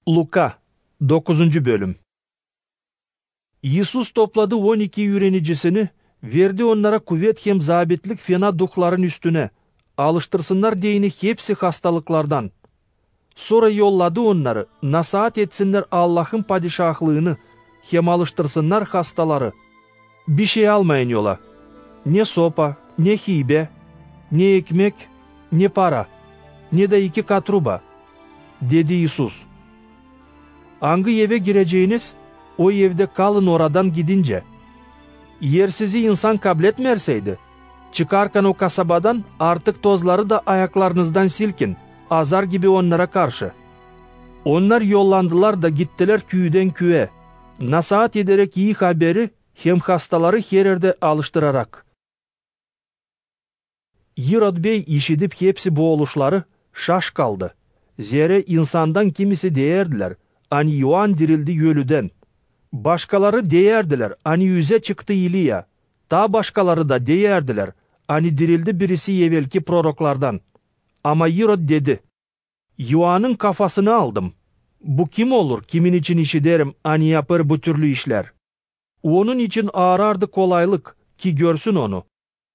Luka 9. bölüm. Isus topladı 12 öğrenicisini, verdi onlara kuvvet hem zabitlik fena duhların üstüne, alıştırsınlar diyeni hepsi hastalıklardan. Sonra yolladı onları, nasihat etsinler Allah'ın padişahlığını, hem alıştırsınlar hastaları. Bir şey almayın yola, ne sopa, ne hibe, ne ekmek, ne para, ne de 2 katruba, dedi Isus. Hangi eve gireceğiniz, o evde kalın oradan gidince. Yer sizi insan kabul etmerseydi, çıkarken o kasabadan artık tozları da ayaklarınızdan silkin, azar gibi onlara karşı. Onlar yollandılar da gittiler köyden köye, nasihat ederek iyi haberi hem hastaları her yerde alıştırarak. Irod Bey işidip hepsi bu oluşları şaş kaldı. Zere insandan kimisi değerdiler, hani Yuan dirildi ölüden. Başkaları değerdiler, hani yüze çıktı İliya. Daha başkaları da değerdiler, hani dirildi birisi evvelki proroklardan. Ama Irod dedi, Yuan'ın kafasını aldım. Bu kim olur, kimin için işi derim, hani yapar bu türlü işler. Onun için arardı kolaylık, ki görsün onu.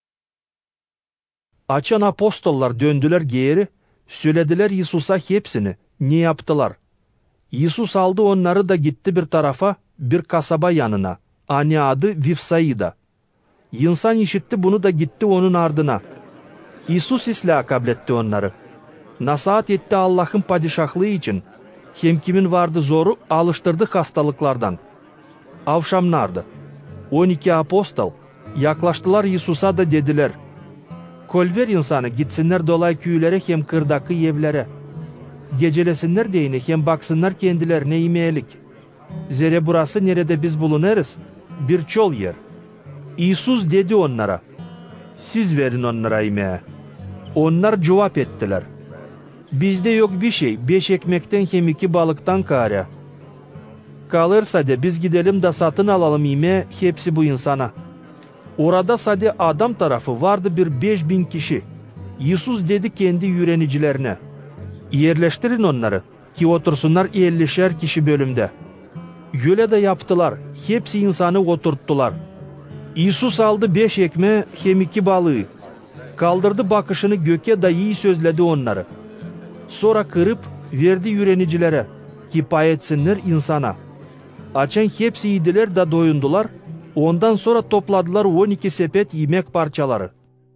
Açan apostollar döndüler geri, söylediler Isus'a hepsini, ne yaptılar. Isus aldı onları da gitti bir tarafa, bir kasaba yanına, hani adı Vifsaida. İnsan işitti bunu da gitti onun ardına. Isus ıslah kabul etti onları. Nasihat etti Allah'ın padişahlığı için. Hem kimin vardı zoru alıştırdı hastalıklardan. Avşamlardı. 12 apostol yaklaştılar Isus'a da dediler, Kolver insanı gitsinler dolay köylere hem kırdaki evlere. Gecelesinler deyini hem baksınlar kendilerine yemeyelik. Zere burası nerede biz bulunarız? Bir çol yer. İsus dedi onlara, siz verin onlara yemeğe. Onlar cevap ettiler, bizde yok bir şey, 5 ekmekten hem 2 balıktan kâra. Kalırsa da biz gidelim de satın alalım yemeğe hepsi bu insana. Orada sade adam tarafı vardı bir 5000 kişi. İsus dedi kendi öğrenicilerine, yerleştirin onları ki otursunlar 50'şer kişi bölümde. Öyle de yaptılar, hepsi insanı oturttular. İsus aldı 5 ekmeği hem 2 balığı. Kaldırdı bakışını göke da iyi sözledi onları. Sonra kırıp verdi öğrenicilere ki pay etsinler insana. Açan hepsi yediler da doyundular. Ondan sonra topladılar 12 sepet yemek parçaları.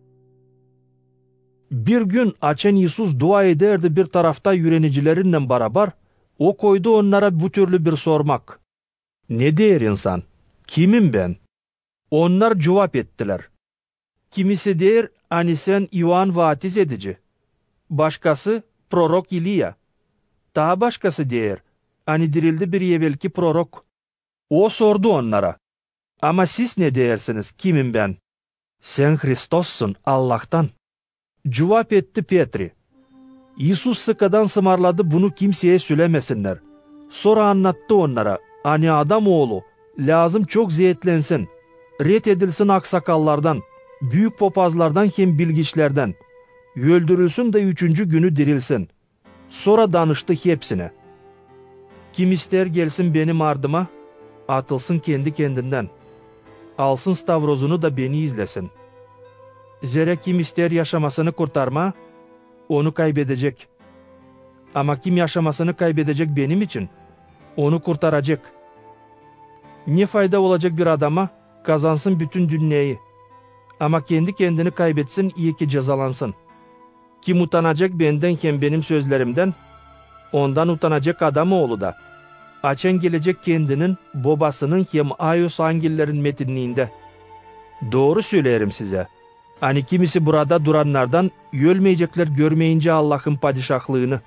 Bir gün açan Isus dua ederdi bir tarafta öğrenicilerinden beraber, o koydu onlara bu türlü bir sormak. Ne der insan? Kimim ben? Onlar cevap ettiler. Kimisi der, hani sen Yuan vatiz edici. Başkası prorok İliya. Daha başkası der, hani dirildi bir evvelki prorok. O sordu onlara. Ama siz ne dersiniz, kimim ben? Sen Hristos'sun Allah'tan. Cevap etti Petri. İsus sıkadan sımarladı bunu kimseye söylemesinler. Sonra anlattı onlara, hani adam oğlu lazım çok ziyetlensin. Ret edilsin aksakallardan, büyük papazlardan hem bilgiçlerden. Öldürülsün de 3. günü dirilsin. Sonra danıştı hepsine. Kim ister gelsin benim ardıma, atılsın kendi kendinden. Alsın stavrozunu da beni izlesin. Zere kim ister yaşamasını kurtarma, onu kaybedecek. Ama kim yaşamasını kaybedecek benim için, onu kurtaracak. Ne fayda olacak bir adama, kazansın bütün dünyayı. Ama kendi kendini kaybetsin, iyi ki cezalansın. Kim utanacak benden hem benim sözlerimden, ondan utanacak adamoğlu da. Açan gelecek kendinin, babasının hem Ayos angillerin metinliğinde. Doğru söylerim size. Hani kimisi burada duranlardan ölmeyecekler görmeyince Allah'ın padişahlığını.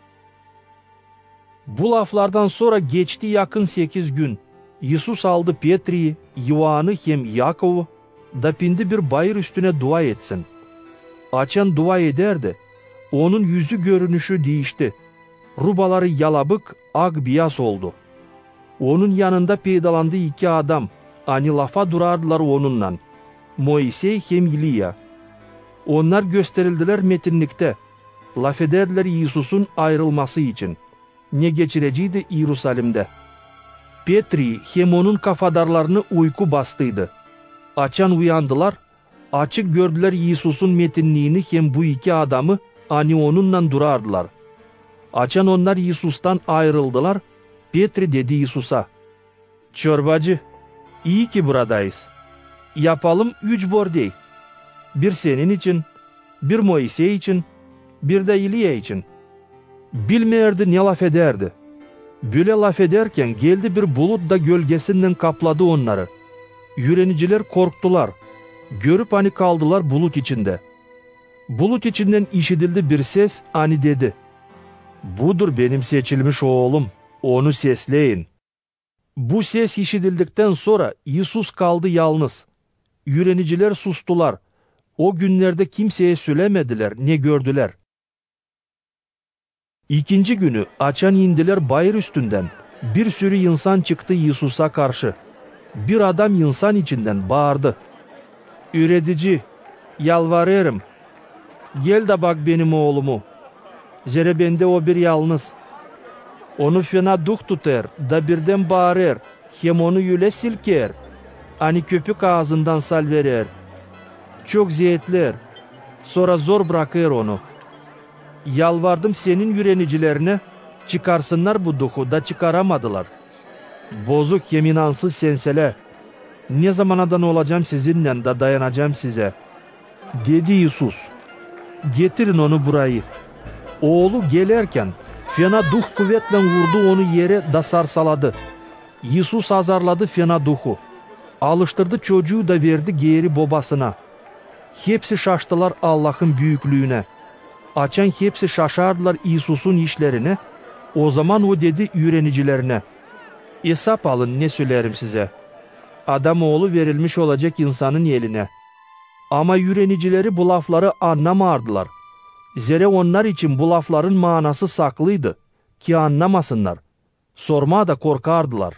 Bu laflardan sonra geçti yakın 8 gün. Isus aldı Petri'yi, Yuan'ı hem Yakov'u da pindi bir bayır üstüne dua etsin. Açan dua ederdi. Onun yüzü görünüşü değişti. Rubaları yalabık, ak beyaz oldu. Onun yanında peydalandı 2 adam, hani lafa durardılar onunla. Moisey hem İliya. Onlar gösterildiler metinlikte. Laf ederdiler Isus'un ayrılması için. ne geçireciydi Yerusalim'de. Petri hem onun kafadarlarını uyku bastıydı. Açan uyandılar, açık gördüler Yesus'un metinliğini hem bu iki adamı ani onunla durardılar. Açan onlar Yesus'tan ayrıldılar. Petri dedi Yesus'a, "Çorbacı, iyi ki buradayız. Yapalım 3 bordey. Bir senin için, bir Moise için, bir de İliya için." Bilmerdi ne laf ederdi. Böyle laf ederken geldi bir bulut da gölgesinden kapladı onları. Yüreniciler korktular. Görüp hani kaldılar bulut içinde. Bulut içinden işitildi bir ses, hani dedi, "Budur benim seçilmiş oğlum, onu sesleyin." Bu ses işitildikten sonra Yesus kaldı yalnız. Yüreniciler sustular. O günlerde kimseye söylemediler, ne gördüler. İkinci günü açan indiler bayır üstünden. Bir sürü insan çıktı Yesus'a karşı. Bir adam insan içinden bağırdı, "Üretici, yalvarırım, gel de bak benim oğlumu. Zere bende o bir yalnız. Onu fena duh tutar da birden bağırır, hem onu yüle silker. Hani köpük ağzından sal verir. Çok ziyetler, sonra zor bırakır onu. Yalvardım senin yürenicilerine, çıkarsınlar bu duhu da çıkaramadılar. Bozuk hem inansız senseler, ne zamanadan olacağım sizinle da dayanacağım size." Dedi Yesus, "Getirin onu burayı." Oğlu gelerken fena duh kuvvetle vurdu onu yere da sarsaladı. Yesus azarladı fena duhu. Alıştırdı çocuğu da verdi geri babasına. Hepsi şaştılar Allah'ın büyüklüğüne. Açan hepsi şaşardılar Yesus'un işlerine. O zaman o dedi yürenicilerine, "Hesap alın, ne söylerim size. Adamoğlu verilmiş olacak insanın eline." Ama yürenicileri bu lafları anlamardılar. Zere onlar için bu lafların manası saklıydı ki anlamasınlar. Sormaya da korkardılar.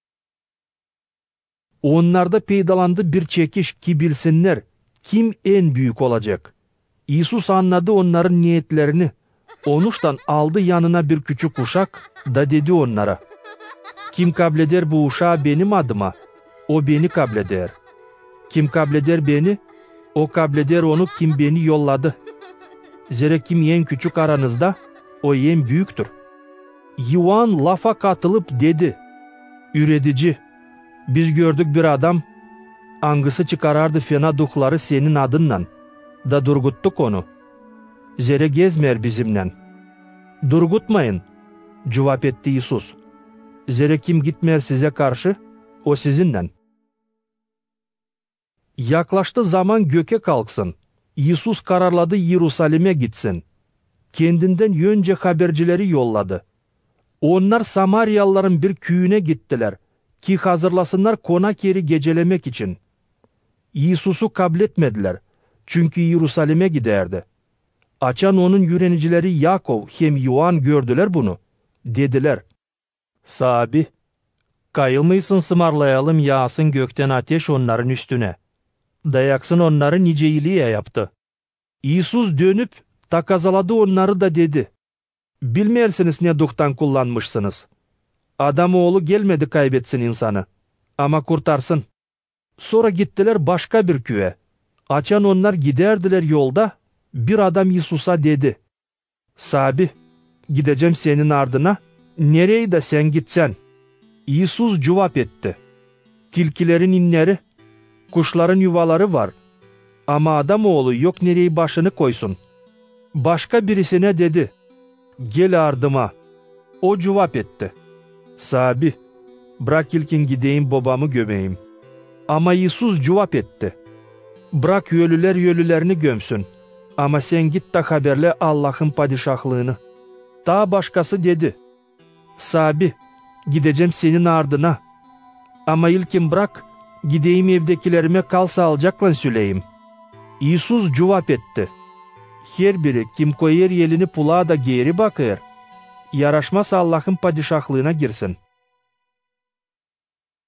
Onlarda peydalandı bir çekiş ki bilsinler kim en büyük olacak. Yesus anladı onların niyetlerini. Onuştan aldı yanına bir küçük uşak da dedi onlara, "Kim kableder bu uşağı benim adıma, o beni kableder. Kim kableder beni, o kableder onu kim beni yolladı. Zira kim en küçük aranızda, o en büyüktür." Yuan lafa katılıp dedi, "Üretici, biz gördük bir adam, angısı çıkarardı fena duhları senin adınla, da durguttuk onu. Zere gezmer bizimle." "Durgutmayın," cevap etti Yesus. "Zere kim gitmer size karşı, o sizinle." Yaklaştı zaman göke kalksın. Yesus kararladı Yerusalim'e gitsin. Kendinden önce habercileri yolladı. Onlar Samaryalıların bir köyüne gittiler ki hazırlasınlar konak yeri gecelemek için. Yesus'u kabul etmediler çünkü Yerusalim'e giderdi. Açan onun yürenicileri Yakov hem Yuan gördüler bunu. Dediler, "Sabi, kayılmıysın sımarlayalım yağsın gökten ateş onların üstüne. Dayaksın onları nice iyiliğe yaptı." Yesus dönüp takazaladı onları da dedi, "Bilmersiniz ne duhtan kullanmışsınız. Adamoğlu gelmedi kaybetsin insanı, ama kurtarsın." Sonra gittiler başka bir köye. Açan onlar giderdiler yolda. Bir adam Yesus'a dedi, "Sabi, gideceğim senin ardına, nereye de sen gitsen." Yesus cevap etti, "Tilkilerin inleri, kuşların yuvaları var. Ama Adamoğlu yok nereye başını koysun." Başka birisine dedi, "Gel ardıma." O cevap etti, "Sabi, bırak ilkin gideyim babamı gömeyim." Ama Yesus cevap etti, "Bırak ölüler ölülerini gömsün. Ama sen git de haberle Allah'ın padişahlığını." Daha başkası dedi, "Sabi, gideceğim senin ardına. Ama ilkin bırak, gideyim evdekilerime kal sağlıcakla süleyim." Yesus cevap etti, "Her biri kim koyar elini pulağa da geri bakır, yaraşmaz Allah'ın padişahlığına girsin."